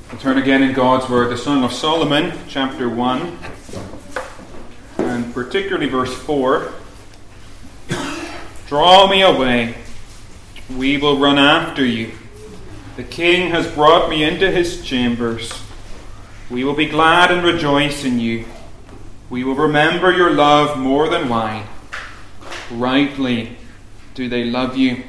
We'll turn again in God's Word, the Song of Solomon, chapter 1, and particularly verse 4. Draw me away, we will run after you. The King has brought me into his chambers. We will be glad and rejoice in you. We will remember your love more than wine. Rightly do they love you.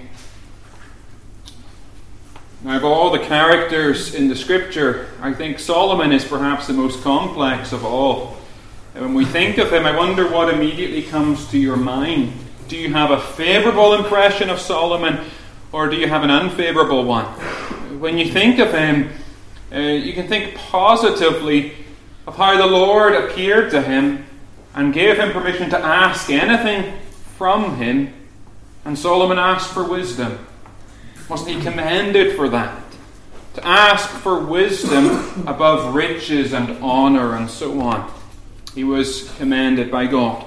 Now, of all the characters in the Scripture, I think Solomon is perhaps the most complex of all. And when we think of him, I wonder what immediately comes to your mind. Do you have a favourable impression of Solomon, or do you have an unfavourable one? When you think of him, you can think positively of how the Lord appeared to him and gave him permission to ask anything from him, and Solomon asked for wisdom. Wasn't he commended for that? To ask for wisdom above riches and honour and so on. He was commended by God.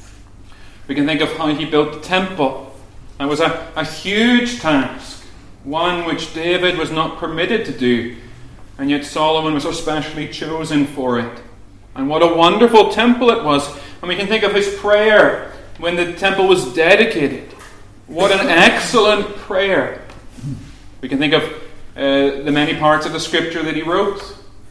We can think of how he built the temple. That was a huge task, one which David was not permitted to do, and yet Solomon was especially chosen for it. And what a wonderful temple it was. And we can think of his prayer when the temple was dedicated. What an excellent prayer. We can think of the many parts of the Scripture that he wrote.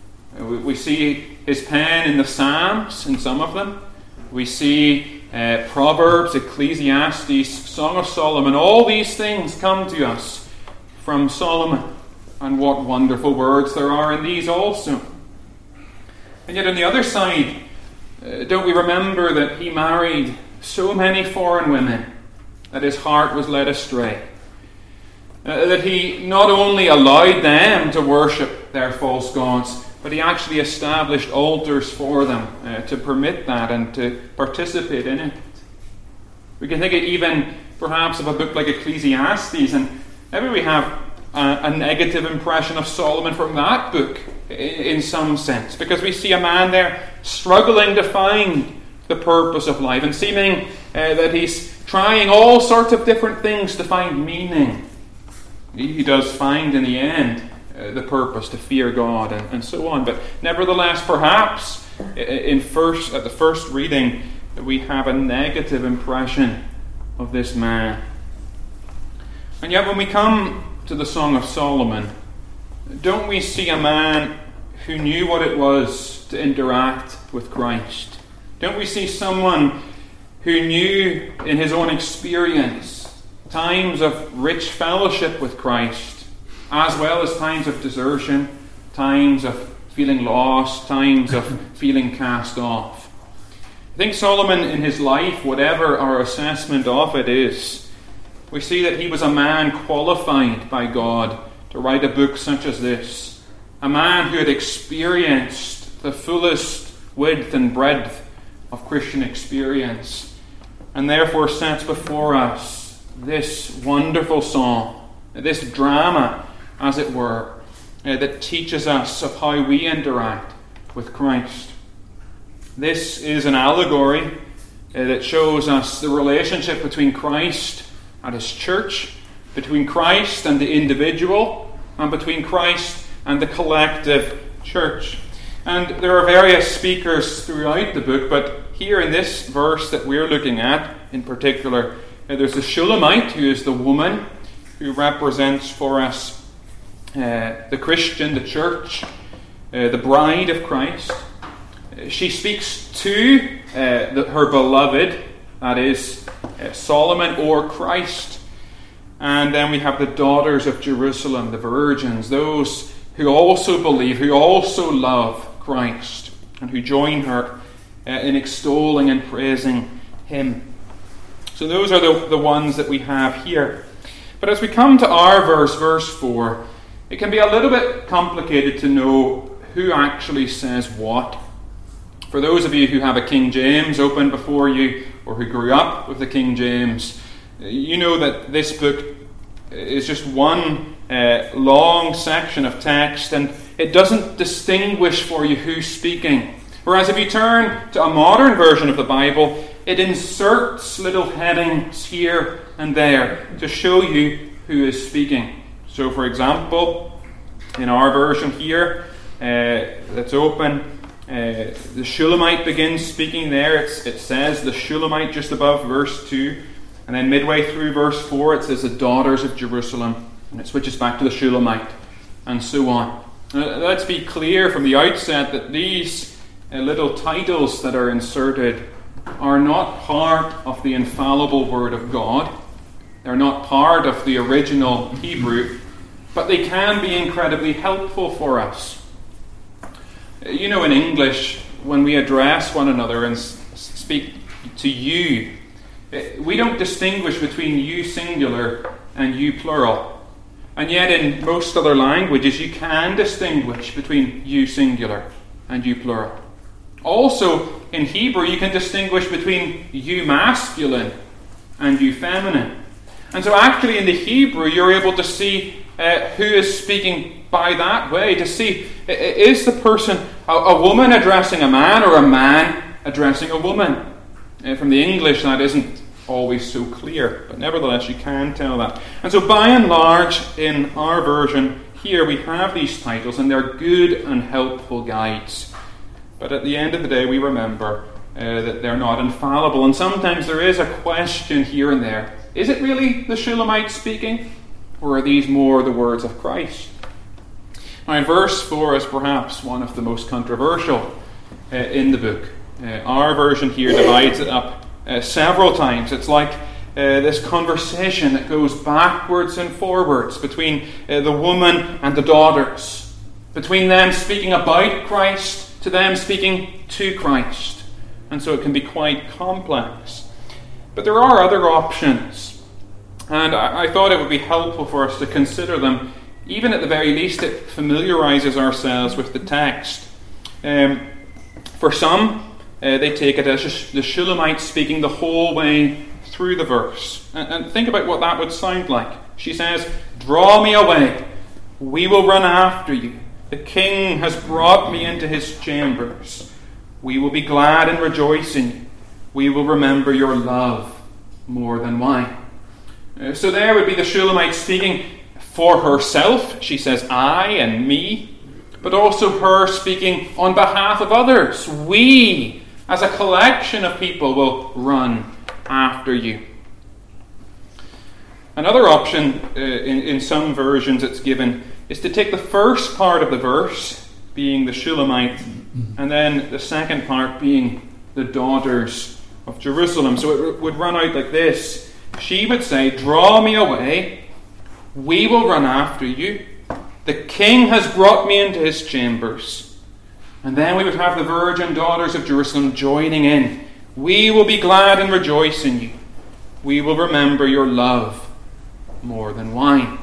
We see his pen in the Psalms, in some of them. We see Proverbs, Ecclesiastes, Song of Solomon. All these things come to us from Solomon. And what wonderful words there are in these also. And yet on the other side, don't we remember that he married so many foreign women that his heart was led astray? That he not only allowed them to worship their false gods, but he actually established altars for them to permit that and to participate in it. We can think even perhaps of a book like Ecclesiastes, and maybe we have a negative impression of Solomon from that book in some sense, because we see a man there struggling to find the purpose of life and seeming that he's trying all sorts of different things to find meaning. He does find in the end the purpose to fear God and so on. But nevertheless, perhaps at the first reading, we have a negative impression of this man. And yet when we come to the Song of Solomon, don't we see a man who knew what it was to interact with Christ? Don't we see someone who knew in his own experience times of rich fellowship with Christ, as well as times of desertion, times of feeling lost, times of feeling cast off? I think Solomon in his life, whatever our assessment of it is, we see that he was a man qualified by God to write a book such as this. A man who had experienced the fullest width and breadth of Christian experience, and therefore sets before us this wonderful song, this drama, as it were, that teaches us of how we interact with Christ. This is an allegory that shows us the relationship between Christ and his church, between Christ and the individual, and between Christ and the collective church. And there are various speakers throughout the book, but here in this verse that we're looking at in particular, there's the Shulamite, who is the woman who represents for us the Christian, the church, the bride of Christ. She speaks to her beloved, that is Solomon or Christ. And then we have the daughters of Jerusalem, the virgins, those who also believe, who also love Christ, and who join her in extolling and praising him. So those are the ones that we have here. But as we come to our verse 4, it can be a little bit complicated to know who actually says what. For those of you who have a King James open before you, or who grew up with the King James, you know that this book is just one long section of text, and it doesn't distinguish for you who's speaking. Whereas if you turn to a modern version of the Bible, it inserts little headings here and there to show you who is speaking. So, for example, in our version here, that's open. The Shulamite begins speaking there. It says the Shulamite just above verse 2. And then midway through verse 4 it says the daughters of Jerusalem. And it switches back to the Shulamite. And so on. Let's be clear from the outset that these little titles that are inserted are not part of the infallible Word of God. They're not part of the original Hebrew. But they can be incredibly helpful for us. You know, in English, when we address one another and speak to you, we don't distinguish between you singular and you plural. And yet in most other languages you can distinguish between you singular and you plural. Also in Hebrew you can distinguish between you masculine and you feminine. And so actually in the Hebrew you're able to see who is speaking by that way, to see, is the person a woman addressing a man or a man addressing a woman? From the English that isn't always so clear, but nevertheless you can tell that. And so by and large in our version here we have these titles and they're good and helpful guides. But at the end of the day we remember that they're not infallible, and sometimes there is a question here and there. Is it really the Shulamite speaking, or are these more the words of Christ? Now in verse 4 is perhaps one of the most controversial in the book. Our version here divides it up several times. It's like this conversation that goes backwards and forwards between the woman and the daughters, between them speaking about Christ to them speaking to Christ. And so it can be quite complex. But there are other options, and I thought it would be helpful for us to consider them. Even at the very least it familiarises ourselves with the text. For some, they take it as the Shulamite speaking the whole way through the verse. And think about what that would sound like. She says, "Draw me away. We will run after you. The king has brought me into his chambers. We will be glad and rejoice in you. We will remember your love more than wine." So there would be the Shulamite speaking for herself. She says, "I" and "me." But also her speaking on behalf of others. We, as a collection of people, will run after you. Another option in some versions it's given is to take the first part of the verse, being the Shulamite, and then the second part being the daughters of Jerusalem. So it would run out like this. She would say, "Draw me away. We will run after you. The king has brought me into his chambers." And then we would have the virgin daughters of Jerusalem joining in. "We will be glad and rejoice in you. We will remember your love more than wine."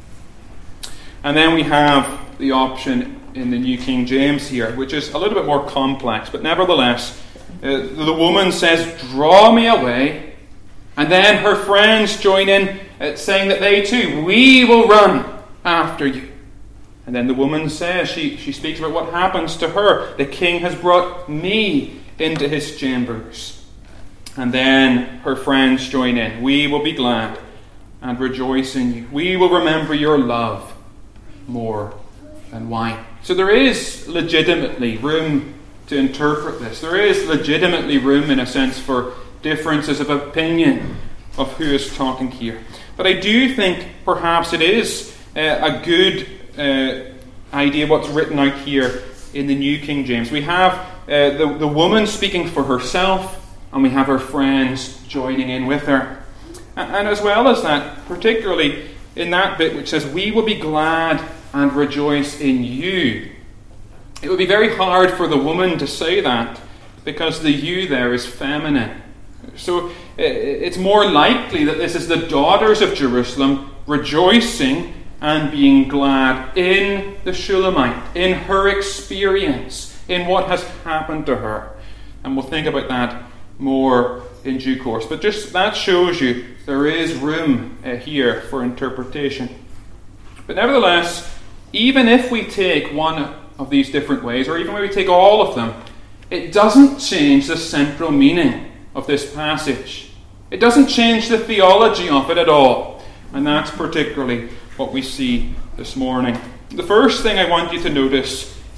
And then we have the option in the New King James here, which is a little bit more complex, but nevertheless, the woman says, "Draw me away." And then her friends join in saying that they too, "We will run after you." And then the woman says, she speaks about what happens to her. "The king has brought me into his chambers." And then her friends join in. "We will be glad and rejoice in you. We will remember your love more than wine." So there is legitimately room to interpret this. There is legitimately room, in a sense, for differences of opinion of who is talking here. But I do think perhaps it is a good idea what's written out here in the New King James. We have the woman speaking for herself, and we have her friends joining in with her. And as well as that, particularly in that bit which says, "We will be glad and rejoice in you," it would be very hard for the woman to say that, because the "you" there is feminine. So it's more likely that this is the daughters of Jerusalem rejoicing and being glad in the Shulamite, in her experience, in what has happened to her. And we'll think about that more in due course. But just that shows you there is room here for interpretation. But nevertheless, even if we take one of these different ways, or even when we take all of them, it doesn't change the central meaning of this passage. It doesn't change the theology of it at all. And that's particularly what we see this morning. The first thing I want you to notice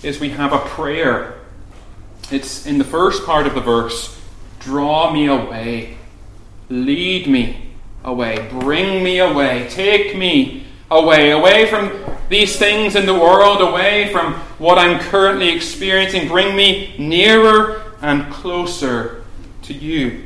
is we have a prayer. It's in the first part of the verse, draw me away, lead me away, bring me away, take me away from these things in the world, away from what I'm currently experiencing. Bring me nearer and closer to you.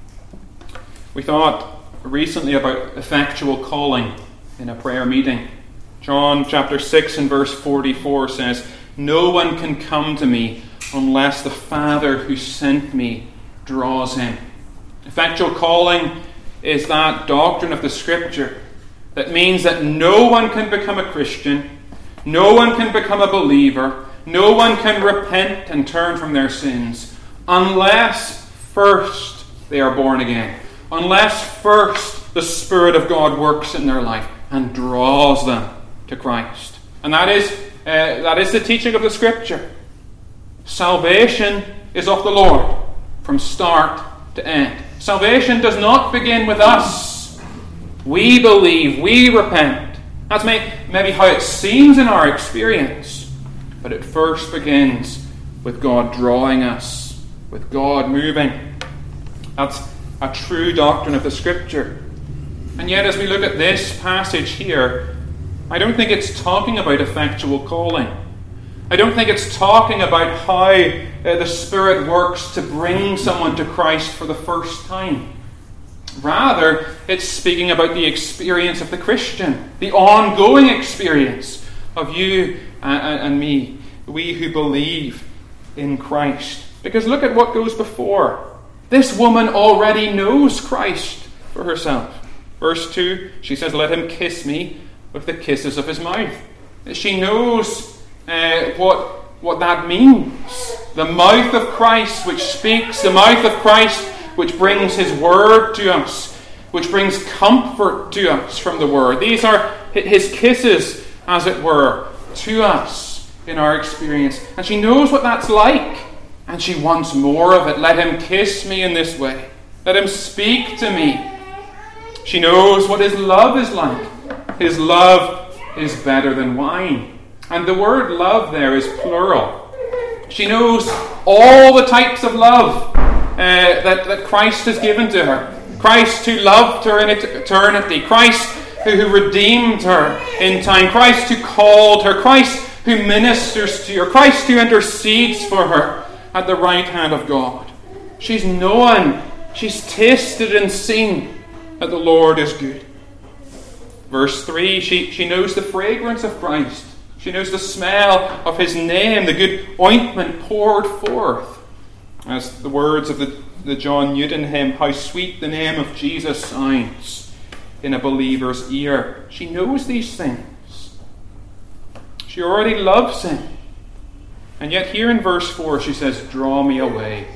We thought recently about effectual calling in a prayer meeting. John chapter 6 and verse 44 says, no one can come to me unless the Father who sent me draws him. Effectual calling is that doctrine of the Scripture that means that no one can become a Christian, no one can become a believer, no one can repent and turn from their sins unless first they are born again, unless first the Spirit of God works in their life and draws them to Christ. And that is the teaching of the Scripture. Salvation is of the Lord from start to end. Salvation does not begin with us. We believe, we repent. That's maybe how it seems in our experience. But it first begins with God drawing us, with God moving. That's a true doctrine of the Scripture. And yet, as we look at this passage here, I don't think it's talking about effectual calling. I don't think it's talking about how the Spirit works to bring someone to Christ for the first time. Rather, it's speaking about the experience of the Christian, the ongoing experience of you and me, we who believe in Christ. Because look at what goes before. This woman already knows Christ for herself. Verse 2, she says, let him kiss me with the kisses of his mouth. She knows what that means. The mouth of Christ which speaks, the mouth of Christ which brings his word to us, which brings comfort to us from the word. These are his kisses, as it were, to us in our experience. And she knows what that's like, and she wants more of it. Let him kiss me in this way. Let him speak to me. She knows what his love is like. His love is better than wine. And the word love there is plural. She knows all the types of love that Christ has given to her. Christ who loved her in eternity. Christ who redeemed her in time. Christ who called her. Christ who ministers to her. Christ who intercedes for her at the right hand of God. She's known, she's tasted and seen that the Lord is good. Verse 3, she knows the fragrance of Christ. She knows the smell of his name, the good ointment poured forth. As the words of the John Newton hymn, how sweet the name of Jesus sounds in a believer's ear. She knows these things. She already loves him. And yet here in verse 4 she says, draw me away.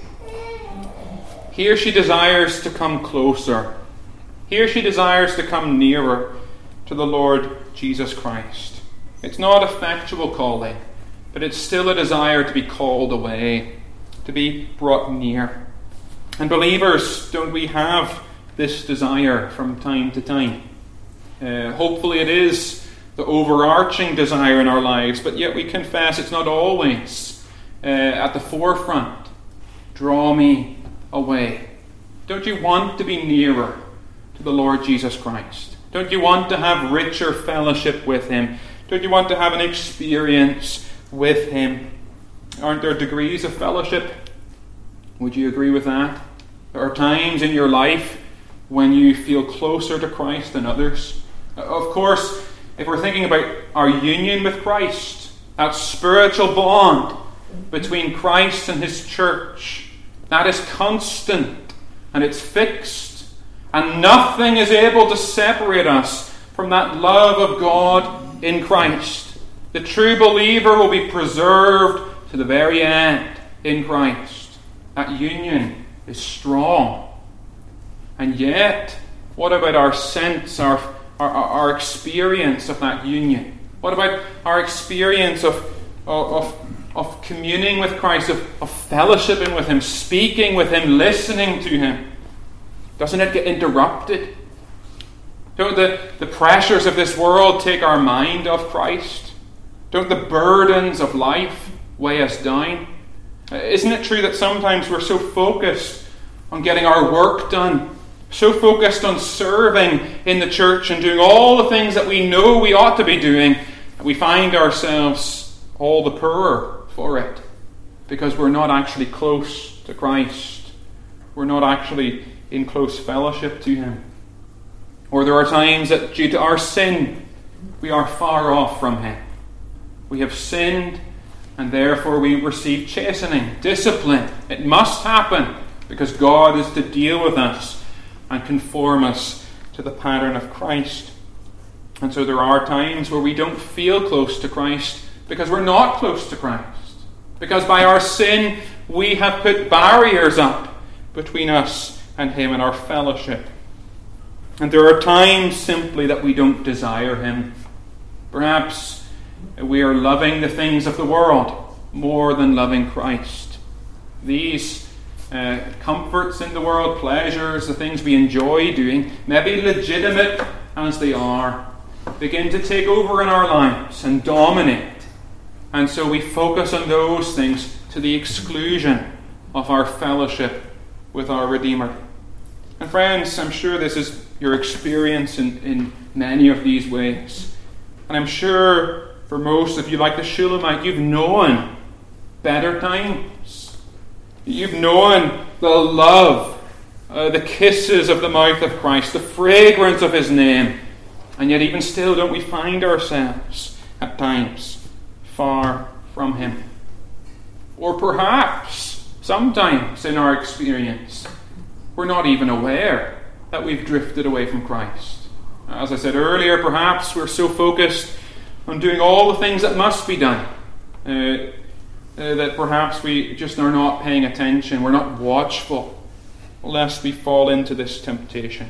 Here she desires to come closer. Here she desires to come nearer to the Lord Jesus Christ. It's not effectual calling, but it's still a desire to be called away, to be brought near. And believers, don't we have this desire from time to time? Hopefully it is the overarching desire in our lives, but yet we confess it's not always at the forefront. Draw me away. Don't you want to be nearer to the Lord Jesus Christ? Don't you want to have richer fellowship with him? Don't you want to have an experience with him? Aren't there degrees of fellowship? Would you agree with that? There are times in your life when you feel closer to Christ than others. Of course, if we're thinking about our union with Christ, that spiritual bond between Christ and his church, that is constant and it's fixed. And nothing is able to separate us from that love of God in Christ. The true believer will be preserved to the very end in Christ. That union is strong. And yet, what about our sense, our experience of that union? What about our experience of communing with Christ, of fellowshipping with him, speaking with him, listening to him? Doesn't it get interrupted? Don't the pressures of this world take our mind off Christ? Don't the burdens of life weigh us down? Isn't it true that sometimes we're so focused on getting our work done, so focused on serving in the church and doing all the things that we know we ought to be doing, that we find ourselves all the poorer for it because we're not actually close to Christ. We're not actually in close fellowship to Him. Or there are times that due to our sin, we are far off from Him. We have sinned, and therefore we receive chastening, discipline. It must happen because God is to deal with us and conform us to the pattern of Christ. And so there are times where we don't feel close to Christ because we're not close to Christ. Because by our sin, we have put barriers up between us and Him and our fellowship. And there are times simply that we don't desire Him. Perhaps we are loving the things of the world more than loving Christ. These comforts in the world, pleasures, the things we enjoy doing, maybe legitimate as they are, begin to take over in our lives and dominate. And so we focus on those things to the exclusion of our fellowship with our Redeemer. And friends, I'm sure this is your experience in many of these ways. And I'm sure for most of you, like the Shulamite, you've known better times. You've known the love, the kisses of the mouth of Christ, the fragrance of His name. And yet even still, don't we find ourselves at times far from Him? Or perhaps, sometimes in our experience, we're not even aware that we've drifted away from Christ. As I said earlier, perhaps we're so focused on doing all the things that must be done that perhaps we just are not paying attention, we're not watchful, lest we fall into this temptation.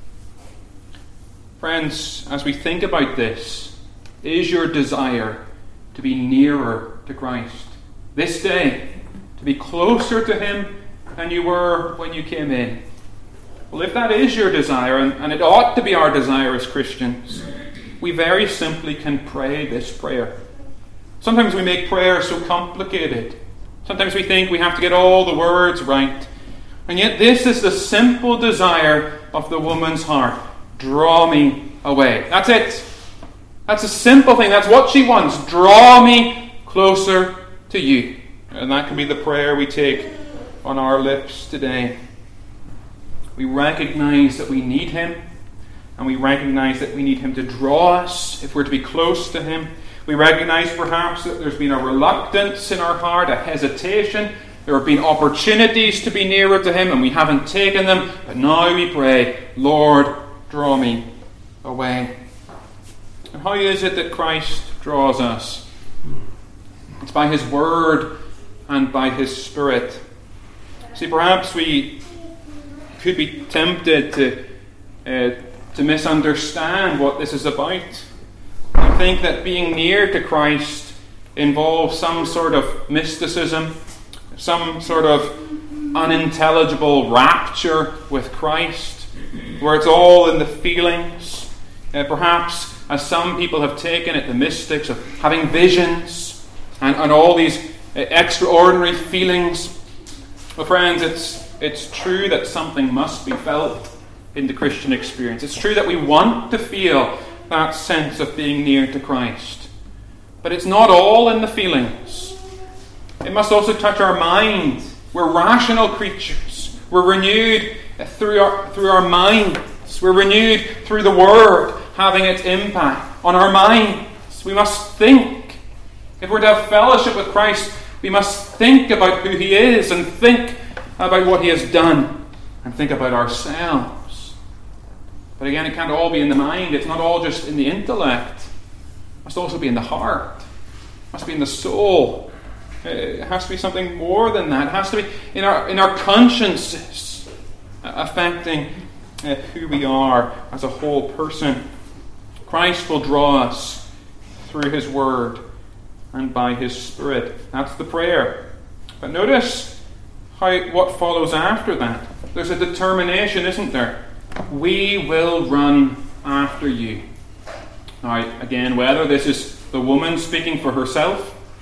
Friends, as we think about this, is your desire to be nearer to Christ this day, to be closer to Him than you were when you came in? Well, if that is your desire, and it ought to be our desire as Christians, we very simply can pray this prayer. Sometimes we make prayer so complicated. Sometimes we think we have to get all the words right. And yet this is the simple desire of the woman's heart. Draw me away. That's it. That's a simple thing. That's what she wants. Draw me closer to you. And that can be the prayer we take on our lips today. We recognize that we need Him. And we recognize that we need Him to draw us if we're to be close to Him. We recognize perhaps that there's been a reluctance in our heart, a hesitation. There have been opportunities to be nearer to Him and we haven't taken them. But now we pray, Lord, draw me away. And how is it that Christ draws us? It's by His Word and by His Spirit. See, perhaps we could be tempted to misunderstand what this is about. I think that being near to Christ involves some sort of mysticism, some sort of unintelligible rapture with Christ, where it's all in the feelings. Perhaps, as some people have taken it, the mystics of having visions and all these extraordinary feelings. Well, friends, it's true that something must be felt in the Christian experience. It's true that we want to feel that sense of being near to Christ. But it's not all in the feelings. It must also touch our mind. We're rational creatures. We're renewed through our minds. We're renewed through the Word having its impact on our minds. We must think. If we're to have fellowship with Christ, we must think about who He is and think about what He has done and think about ourselves. But again, it can't all be in the mind. It's not all just in the intellect. It must also be in the heart. It must be in the soul. It has to be something more than that. It has to be in our consciences, affecting who we are as a whole person. Christ will draw us through His Word and by His Spirit. That's the prayer. But notice what follows after that. There's a determination, isn't there? We will run after you. Now, again, whether this is the woman speaking for herself,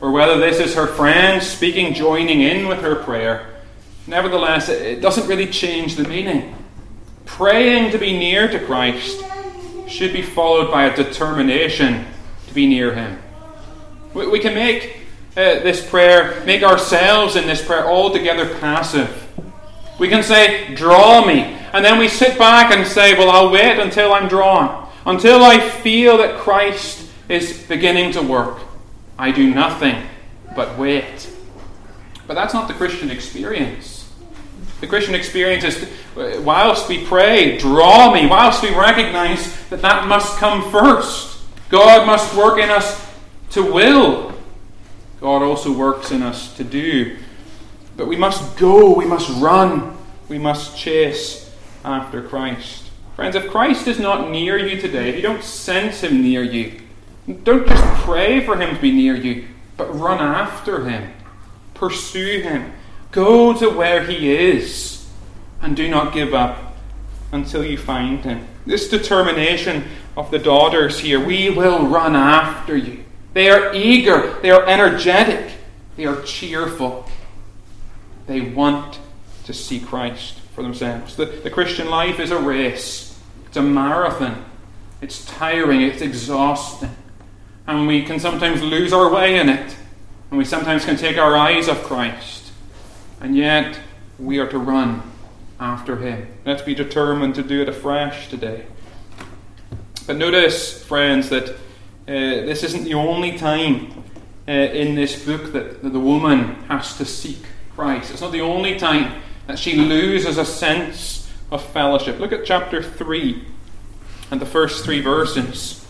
or whether this is her friend speaking, joining in with her prayer, nevertheless, it doesn't really change the meaning. Praying to be near to Christ should be followed by a determination to be near Him. We can make this prayer, make ourselves in this prayer altogether passive. We can say, draw me, and then we sit back and say, well, I'll wait until I'm drawn, until I feel that Christ is beginning to work. I do nothing but wait. But that's not the Christian experience. The Christian experience is, whilst we pray, draw me, whilst we recognize that must come first. God must work in us to will. God also works in us to do. But we must go, we must run, we must chase after Christ. Friends, if Christ is not near you today, if you don't sense Him near you, don't just pray for Him to be near you, but run after Him. Pursue Him. Go to where He is, and do not give up until you find Him. This determination of the daughters here, we will run after you. They are eager, they are energetic, they are cheerful. They want to see Christ for themselves. The Christian life is a race. It's a marathon. It's tiring, it's exhausting. And we can sometimes lose our way in it. And we sometimes can take our eyes off Christ. And yet, we are to run after Him. Let's be determined to do it afresh today. But notice, friends, that this isn't the only time in this book that the woman has to seek Christ. It's not the only time that she loses a sense of fellowship. Look at chapter 3 and the first 3 verses.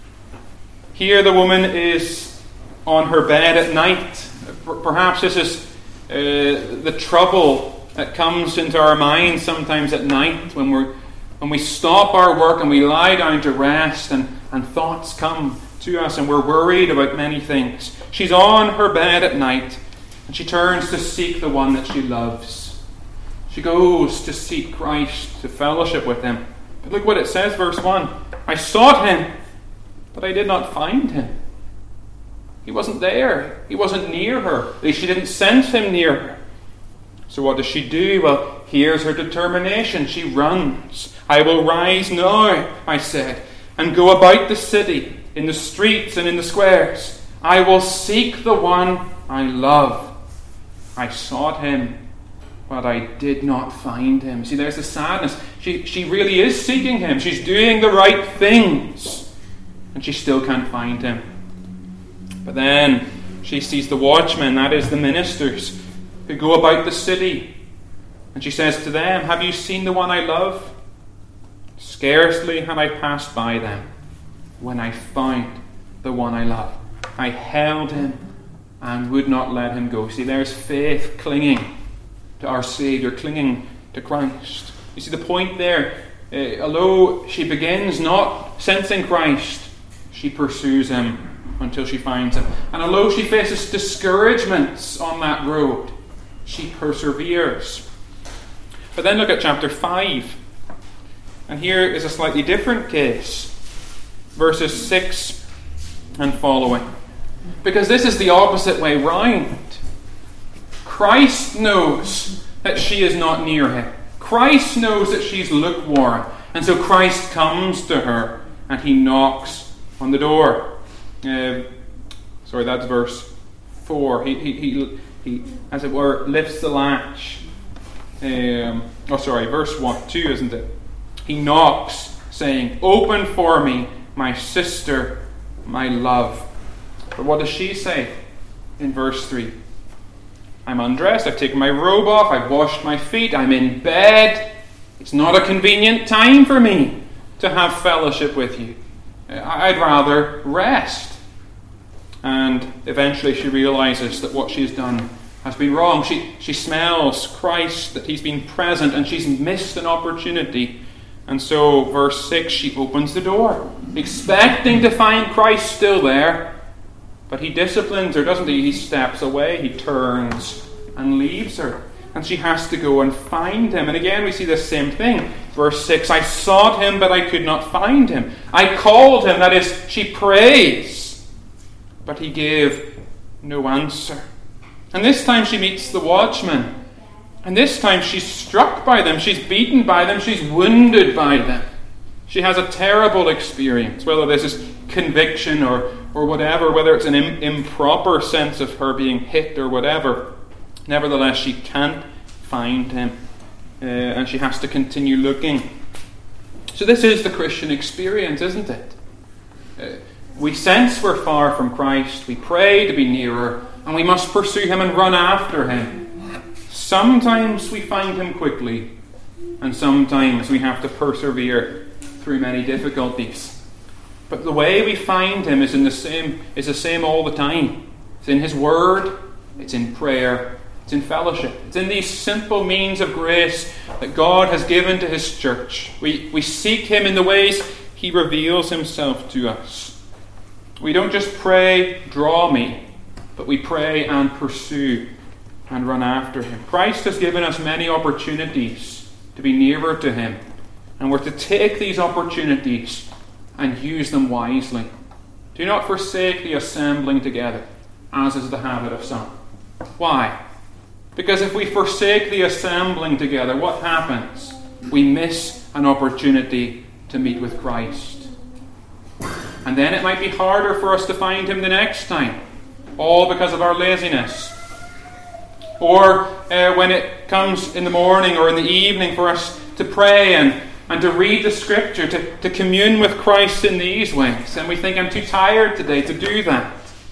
Here the woman is on her bed at night. Perhaps this is the trouble that comes into our minds sometimes at night when we stop our work and we lie down to rest and thoughts come to us and we're worried about many things. She's on her bed at night and she turns to seek the one that she loves. She goes to seek Christ, to fellowship with Him. But look what it says, verse 1. I sought Him, but I did not find Him. He wasn't there. He wasn't near her. At least she didn't sense Him near her. So what does she do? Well, here's her determination. She runs. I will rise now, I said, and go about the city, in the streets and in the squares. I will seek the one I love. I sought Him, but I did not find Him. See, there's the sadness. She really is seeking Him. She's doing the right things, and she still can't find Him. But then she sees the watchmen, that is the ministers, who go about the city. And she says to them, have you seen the one I love? Scarcely had I passed by them when I found the one I love. I held Him and would not let Him go. See, there's faith clinging to our Saviour, clinging to Christ. You see the point there? Although she begins not sensing Christ, she pursues Him until she finds Him. And although she faces discouragements on that road, she perseveres. But then look at chapter 5. And here is a slightly different case. Verses 6 and following. Because this is the opposite way round. Christ knows that she is not near Him. Christ knows that she's lukewarm. And so Christ comes to her and He knocks on the door. That's verse 4. He as it were, lifts the latch. Verse 2, isn't it? He knocks, saying, open for me, my sister, my love. But what does she say in verse 3? I'm undressed, I've taken my robe off, I've washed my feet, I'm in bed. It's not a convenient time for me to have fellowship with you. I'd rather rest. And eventually she realizes that what she's done has been wrong. She smells Christ, that He's been present, and she's missed an opportunity. And so, verse 6, she opens the door, expecting to find Christ still there. But He disciplines her, doesn't He? He steps away, He turns and leaves her. And she has to go and find Him. And again we see the same thing. Verse 6, I sought Him, but I could not find Him. I called Him, that is, she prays. But He gave no answer. And this time she meets the watchman. And this time she's struck by them, she's beaten by them, she's wounded by them. She has a terrible experience, whether this is conviction or whatever, whether it's an improper sense of her being hit or whatever. Nevertheless, she can't find him, and she has to continue looking. So this is the Christian experience, isn't it? We sense we're far from Christ, we pray to be nearer, and we must pursue him and run after him. Sometimes we find him quickly, and sometimes we have to persevere through many difficulties. But the way we find him is the same all the time. It's in his word, it's in prayer, it's in fellowship. It's in these simple means of grace that God has given to his church. We seek him in the ways he reveals himself to us. We don't just pray, draw me, but we pray and pursue and run after him. Christ has given us many opportunities to be nearer to him, and we're to take these opportunities and use them wisely. Do not forsake the assembling together, as is the habit of some. Why? Because if we forsake the assembling together, what happens? We miss an opportunity to meet with Christ. And then it might be harder for us to find him the next time, all because of our laziness. Or when it comes in the morning or in the evening for us to pray and to read the Scripture, to commune with Christ in these ways, and we think, I'm too tired today to do that.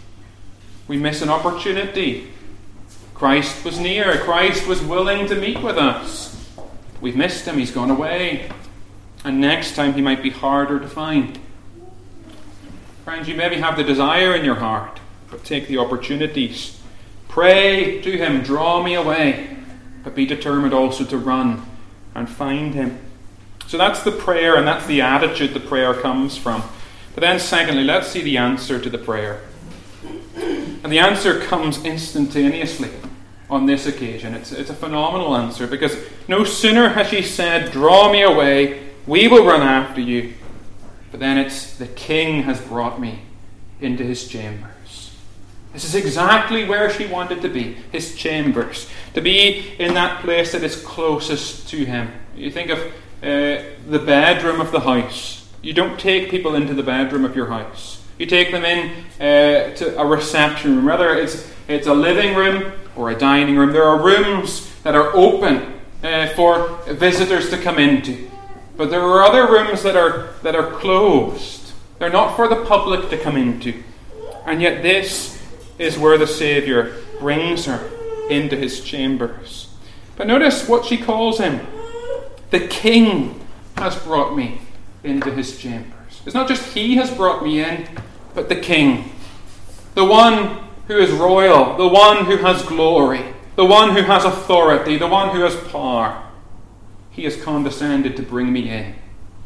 We miss an opportunity. Christ was near. Christ was willing to meet with us. We've missed him. He's gone away. And next time he might be harder to find. Friends, you maybe have the desire in your heart, but take the opportunities. Pray to him, draw me away, but be determined also to run and find him. So that's the prayer, and that's the attitude the prayer comes from. But then secondly, let's see the answer to the prayer. And the answer comes instantaneously on this occasion. It's a phenomenal answer, because no sooner has she said, draw me away, we will run after you. But then it's, the King has brought me into his chambers. This is exactly where she wanted to be, his chambers. To be in that place that is closest to him. You think of the bedroom of the house. You don't take people into the bedroom of your house. You take them in to a reception room. Whether it's a living room or a dining room, there are rooms that are open for visitors to come into. But there are other rooms that are closed. They're not for the public to come into. And yet this is where the Saviour brings her into his chambers. But notice what she calls him. The King has brought me into his chambers. It's not just he has brought me in, but the King. The one who is royal, the one who has glory, the one who has authority, the one who has power. He has condescended to bring me in.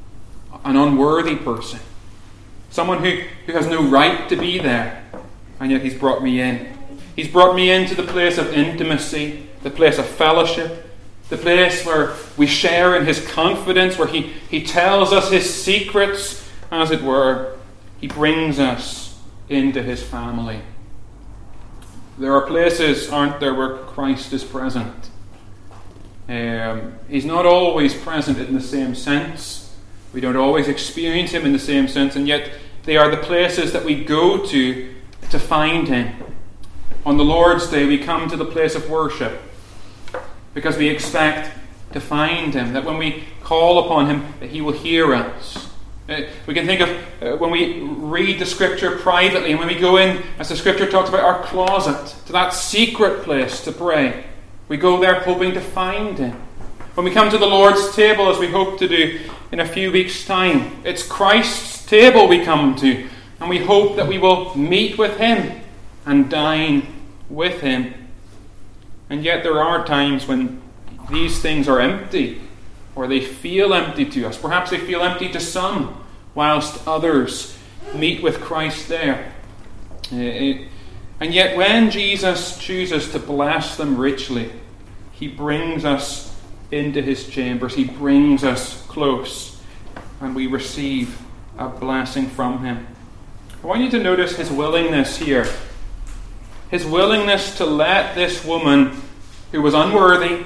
An unworthy person. Someone who has no right to be there. And yet he's brought me in. He's brought me into the place of intimacy, the place of fellowship, the place where we share in his confidence, where he tells us his secrets, as it were. He brings us into his family. There are places, aren't there, where Christ is present. He's not always present in the same sense. We don't always experience him in the same sense, and yet they are the places that we go to find him. On the Lord's Day, we come to the place of worship because we expect to find him, that when we call upon him, that he will hear us. We can think of when we read the Scripture privately, and when we go in, as the Scripture talks about, our closet, to that secret place to pray. We go there hoping to find him. When we come to the Lord's table, as we hope to do in a few weeks' time, it's Christ's table we come to, and we hope that we will meet with him and dine with him. And yet there are times when these things are empty, or they feel empty to us. Perhaps they feel empty to some, whilst others meet with Christ there. And yet when Jesus chooses to bless them richly, he brings us into his chambers. He brings us close, and we receive a blessing from him. I want you to notice his willingness here. His willingness to let this woman, who was unworthy,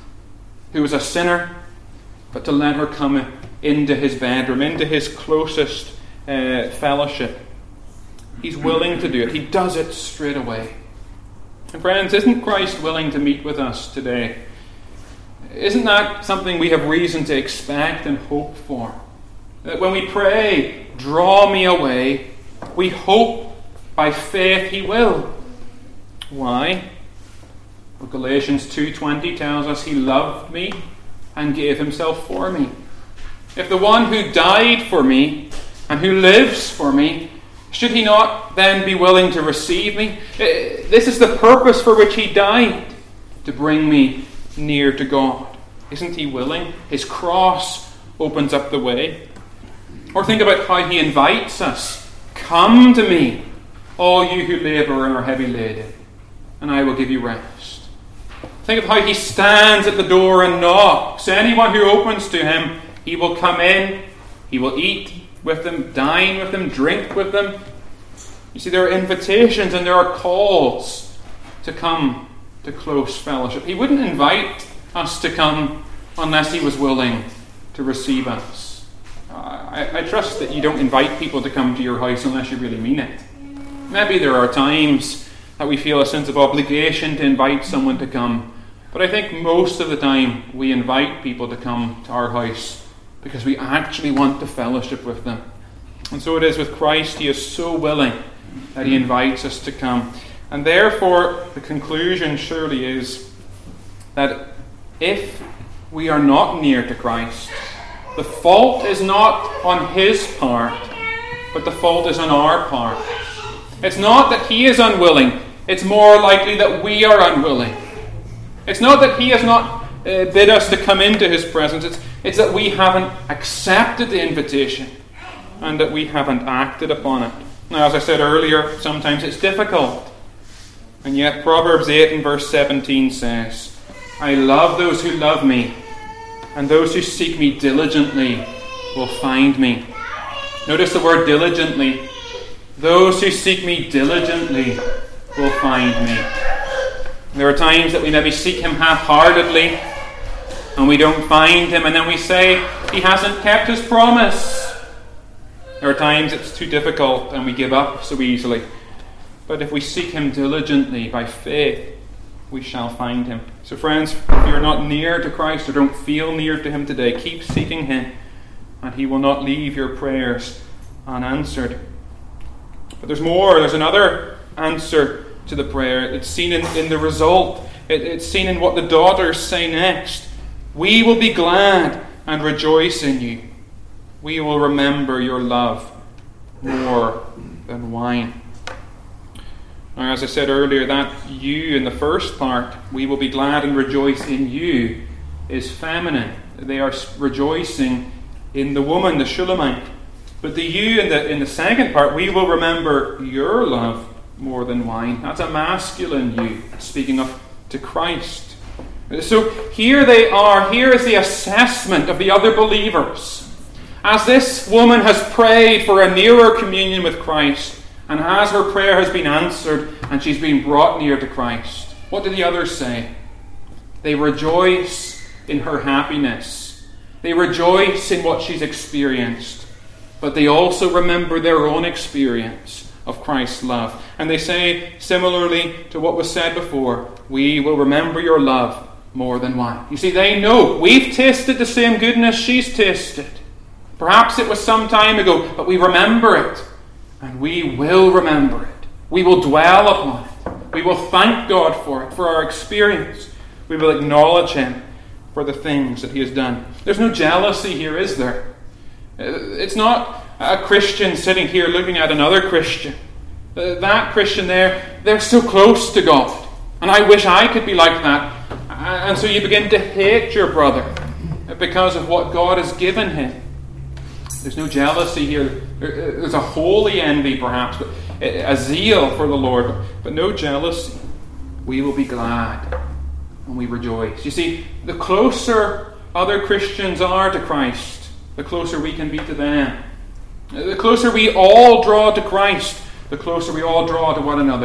who was a sinner, but to let her come into his bedroom, into his closest fellowship. He's willing to do it. He does it straight away. And friends, isn't Christ willing to meet with us today? Isn't that something we have reason to expect and hope for? That when we pray, draw me away, we hope by faith He will. Why? Well, Galatians 2:20 tells us He loved me and gave Himself for me. If the one who died for me and who lives for me, should He not then be willing to receive me? This is the purpose for which He died, to bring me near to God. Isn't He willing? His cross opens up the way. Or think about how He invites us. Come to me, all you who labour and are heavy laden, and I will give you rest. Think of how He stands at the door and knocks. Anyone who opens to Him, He will come in, He will eat with them, dine with them, drink with them. You see, there are invitations and there are calls to come to close fellowship. He wouldn't invite us to come unless He was willing to receive us. I trust that you don't invite people to come to your house unless you really mean it. Maybe there are times that we feel a sense of obligation to invite someone to come, but I think most of the time we invite people to come to our house because we actually want to fellowship with them. And so it is with Christ. He is so willing that He invites us to come. And therefore, the conclusion surely is that if we are not near to Christ, the fault is not on His part, but the fault is on our part. It's not that He is unwilling. It's more likely that we are unwilling. It's not that He has not bid us to come into His presence. It's that we haven't accepted the invitation and that we haven't acted upon it. Now, as I said earlier, sometimes it's difficult. And yet Proverbs 8 and verse 17 says, I love those who love me, and those who seek me diligently will find me. Notice the word diligently. Those who seek me diligently will find me. There are times that we maybe seek Him half-heartedly and we don't find Him, and then we say He hasn't kept His promise. There are times it's too difficult and we give up so easily. But if we seek Him diligently by faith, we shall find Him. So friends, if you're not near to Christ or don't feel near to Him today, keep seeking Him, and He will not leave your prayers unanswered. But there's more. There's another answer to the prayer. It's seen in the result. It's seen in what the daughters say next. We will be glad and rejoice in you. We will remember your love more than wine. Now, as I said earlier, that you in the first part, we will be glad and rejoice in you, is feminine. They are rejoicing in the woman, the Shulamite. But the you in the second part, we will remember your love more than wine. That's a masculine you, speaking of to Christ. So here they are. Here is the assessment of the other believers. As this woman has prayed for a nearer communion with Christ, and as her prayer has been answered and she's been brought near to Christ, what do the others say? They rejoice in her happiness. They rejoice in what she's experienced. But they also remember their own experience of Christ's love. And they say, similarly to what was said before, we will remember your love more than wine. You see, they know we've tasted the same goodness she's tasted. Perhaps it was some time ago, but we remember it. And we will remember it. We will dwell upon it. We will thank God for it, for our experience. We will acknowledge Him for the things that He has done. There's no jealousy here, is there? It's not a Christian sitting here looking at another Christian. That Christian there, they're so close to God. And I wish I could be like that. And so you begin to hate your brother because of what God has given him. There's no jealousy here. There's a holy envy perhaps, but a zeal for the Lord, but no jealousy. We will be glad and we rejoice. You see, the closer other Christians are to Christ, the closer we can be to them. The closer we all draw to Christ, the closer we all draw to one another.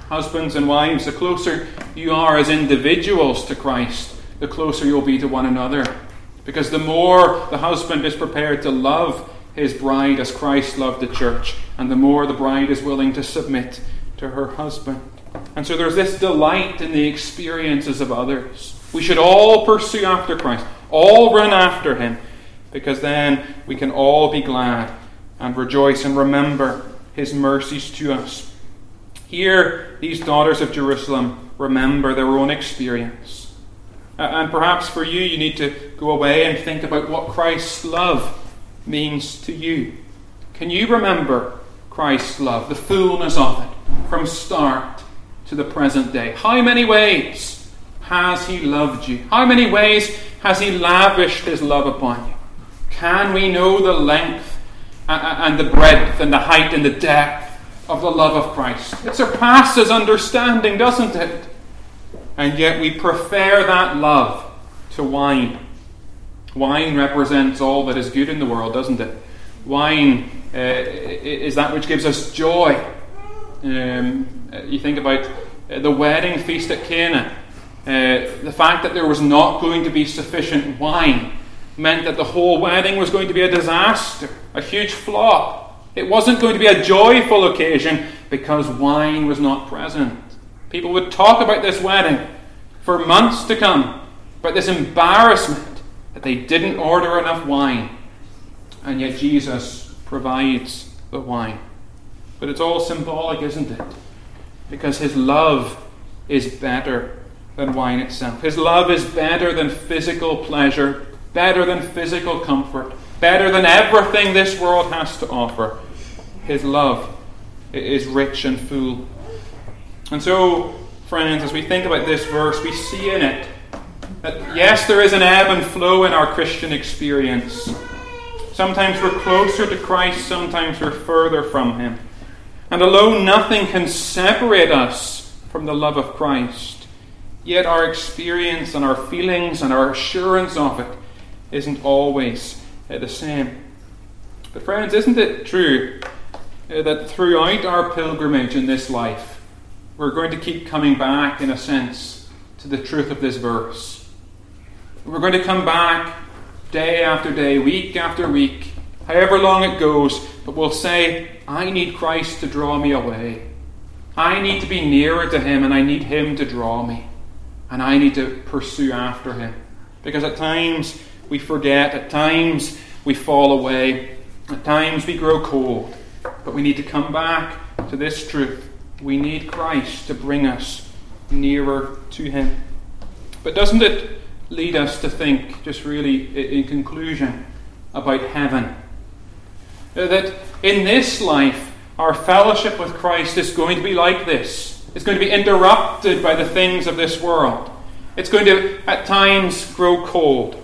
Husbands and wives, the closer you are as individuals to Christ, the closer you'll be to one another. Because the more the husband is prepared to love his bride as Christ loved the church, and the more the bride is willing to submit to her husband. And so there's this delight in the experiences of others. We should all pursue after Christ, all run after him, because then we can all be glad and rejoice and remember his mercies to us. Here, these daughters of Jerusalem remember their own experience. And perhaps for you, you need to go away and think about what Christ's love means to you. Can you remember Christ's love, the fullness of it, from start to the present day? How many ways has he loved you? How many ways has he lavished his love upon you? Can we know the length and the breadth and the height and the depth of the love of Christ? It surpasses understanding, doesn't it? And yet we prefer that love to wine. Wine represents all that is good in the world, doesn't it? Wine is that which gives us joy. You think about the wedding feast at Cana. The fact that there was not going to be sufficient wine meant that the whole wedding was going to be a disaster, a huge flop. It wasn't going to be a joyful occasion because wine was not present. People would talk about this wedding for months to come, about this embarrassment that they didn't order enough wine. And yet Jesus provides the wine. But it's all symbolic, isn't it? Because his love is better than wine itself. His love is better than physical pleasure, better than physical comfort, better than everything this world has to offer. His love is rich and full. And so, friends, as we think about this verse, we see in it that yes, there is an ebb and flow in our Christian experience. Sometimes we're closer to Christ, sometimes we're further from him. And although nothing can separate us from the love of Christ, yet our experience and our feelings and our assurance of it isn't always the same. But friends, isn't it true that throughout our pilgrimage in this life, we're going to keep coming back, in a sense, to the truth of this verse? We're going to come back day after day, week after week, however long it goes, but we'll say, I need Christ to draw me away. I need to be nearer to him, and I need him to draw me. And I need to pursue after him. Because at times we forget, at times we fall away, at times we grow cold. But we need to come back to this truth. We need Christ to bring us nearer to him. But doesn't it lead us to think, just really in conclusion, about heaven? That in this life, our fellowship with Christ is going to be like this. It's going to be interrupted by the things of this world. It's going to, at times, grow cold.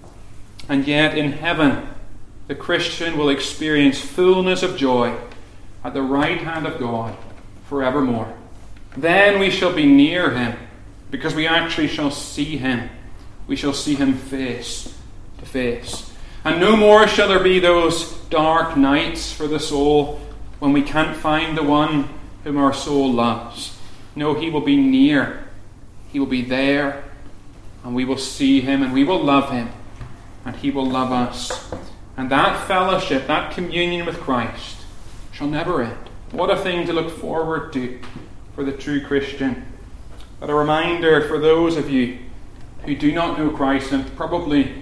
And yet, in heaven, the Christian will experience fullness of joy at the right hand of God forevermore. Then we shall be near him, because we actually shall see him. We shall see him face to face. And no more shall there be those dark nights for the soul when we can't find the one whom our soul loves. No, he will be near. He will be there. And we will see him and we will love him. And he will love us. And that fellowship, that communion with Christ shall never end. What a thing to look forward to for the true Christian. But a reminder for those of you who do not know Christ, and probably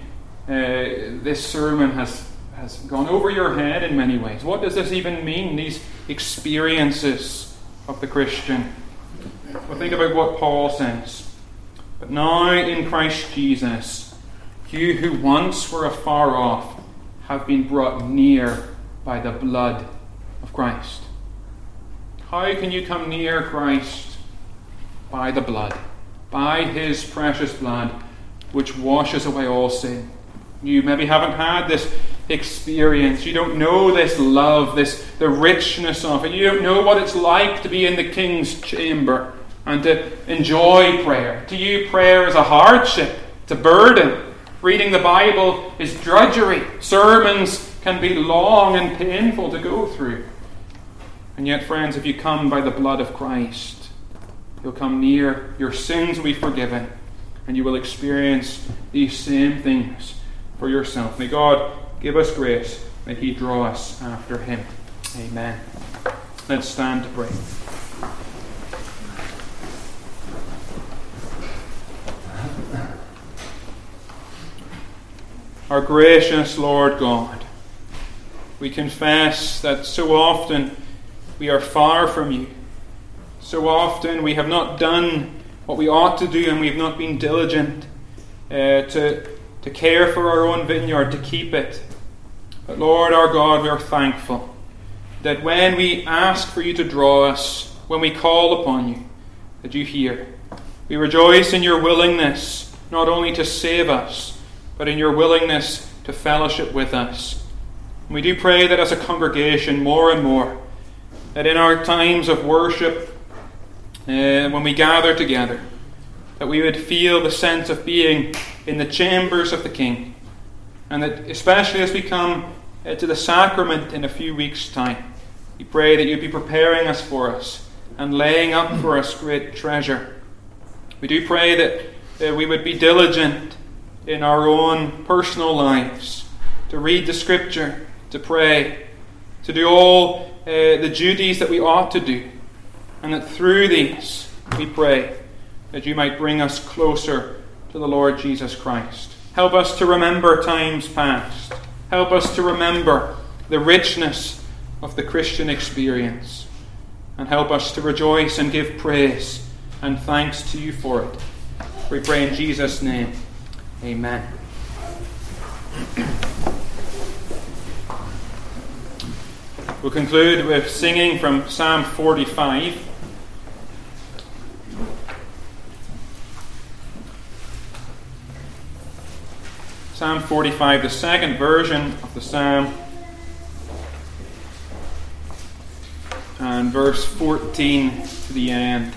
this sermon has gone over your head in many ways. What does this even mean, these experiences of the Christian? Well, think about what Paul says. But now in Christ Jesus, you who once were afar off have been brought near by the blood of Christ. How can you come near Christ? By the blood. By his precious blood, which washes away all sin. You maybe haven't had this experience. You don't know this love, the richness of it. You don't know what it's like to be in the king's chamber and to enjoy prayer. To you, prayer is a hardship, it's a burden. Reading the Bible is drudgery. Sermons can be long and painful to go through. And yet, friends, if you come by the blood of Christ, you'll come near, your sins will be forgiven, and you will experience these same things for yourself. May God give us grace. May He draw us after Him. Amen. Let's stand to pray. Our gracious Lord God, we confess that so often we are far from you. So often we have not done what we ought to do, and we have not been diligent to care for our own vineyard, to keep it. But Lord our God, we are thankful that when we ask for you to draw us, when we call upon you, that you hear. We rejoice in your willingness not only to save us, but in your willingness to fellowship with us. And we do pray that as a congregation, more and more, that in our times of worship, when we gather together, that we would feel the sense of being in the chambers of the King, and that especially as we come to the sacrament in a few weeks' time, we pray that you'd be preparing us for us and laying up for us great treasure. We do pray that we would be diligent in our own personal lives to read the Scripture, to pray, to do all the duties that we ought to do, and that through these we pray that you might bring us closer to the Lord Jesus Christ. Help us to remember times past. Help us to remember the richness of the Christian experience. And help us to rejoice and give praise and thanks to you for it. We pray in Jesus' name. Amen. We'll conclude with singing from Psalm 45. Psalm 45, the second version of the psalm, and verse 14 to the end.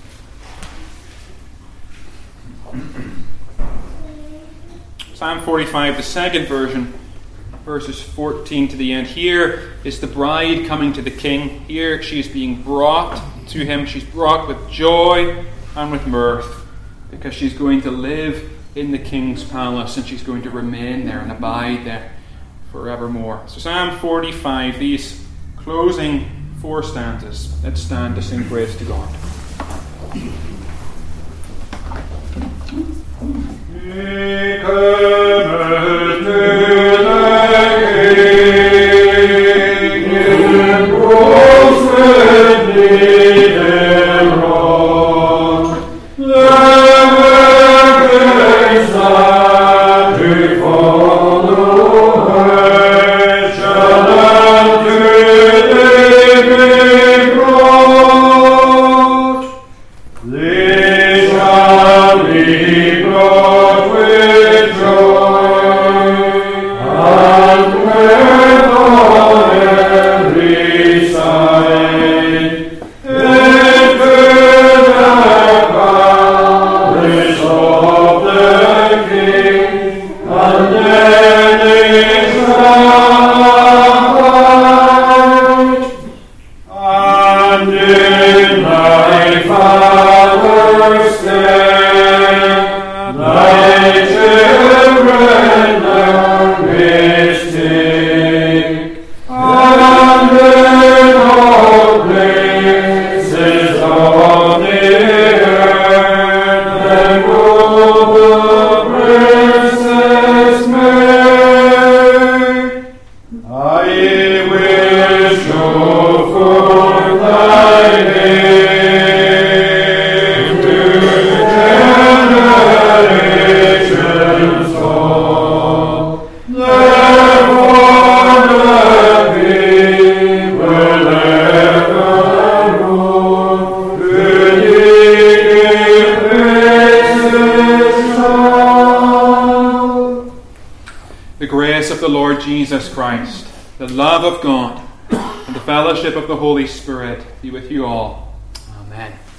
Psalm 45, the second version, verses 14 to the end. Here is the bride coming to the King. Here she is being brought to him. She's brought with joy and with mirth, because she's going to live in the King's palace, and she's going to remain there and abide there forevermore. So Psalm 45, these closing 4 stanzas. Let's stand to sing praise to God. The Lord Jesus Christ, the love of God, and the fellowship of the Holy Spirit be with you all. Amen.